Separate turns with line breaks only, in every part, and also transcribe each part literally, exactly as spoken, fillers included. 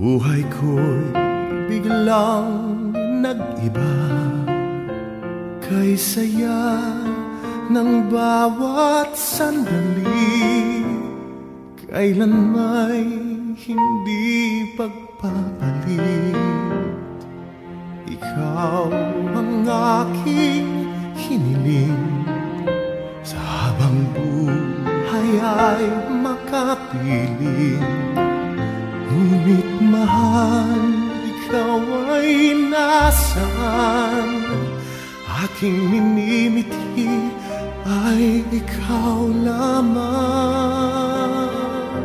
Buhay ko'y biglang nag-iba, kay saya ng bawat sandali, kailan may hindi pagpapalit. Ikaw ang aking hiniling, sa habang buhay ay makapiling. Ngunit mahal, ikaw ay nasaan? Aking minimithi ay ikaw lamang.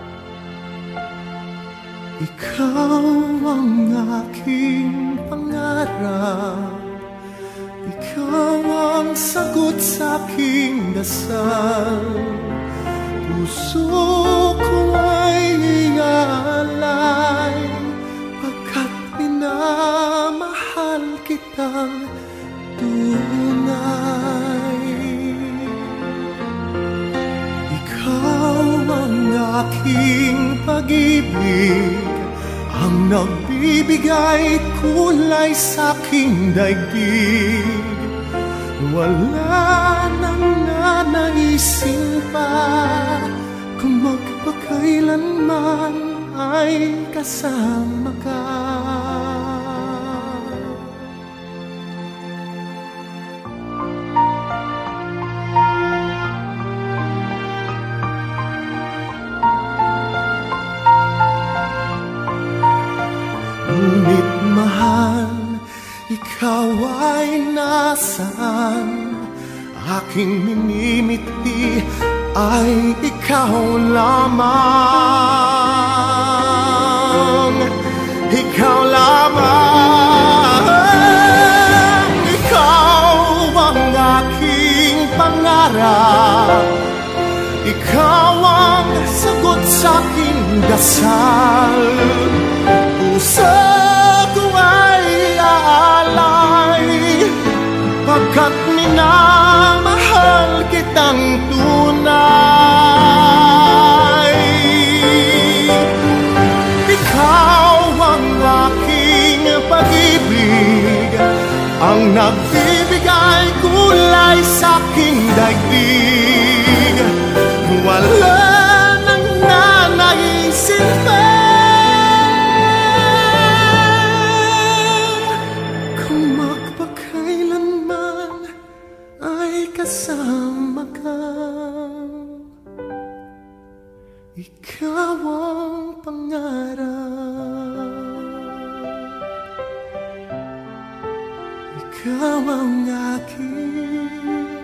Ikaw ang aking pangarap, ikaw ang sagot sa aking dasal. Puso ko ay iaalay, pagkat minamahal kitang tunay. Ikaw ang aking pag-ibig, ang nagbibigay kulay sa aking daigdig. Wala nang nanaisin pa, kung magpakailanman ay kasama ka. Ngunit mahal, ikaw ay nasaan? Aking minimithi ay ikaw lamang. Ikaw lamang. Ikaw ang aking pangarap, ikaw ang sagot sa aking dasal. Puso ko ay aalay, pagkat minamahal kitang tunay. Ikaw ang aking pag-ibig, ang nagbibigay kulay sa aking daigdig. Wala nang nanaisin pa, kasama ka. Ikaw ang pangarap, ikaw ang aking